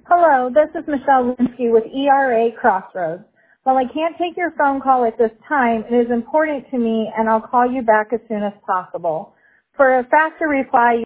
Hello, this is Michelle Linsky with ERA Crossroads. While I can't take your phone call at this time, it is important to me and I'll call you back as soon as possible. For a faster reply,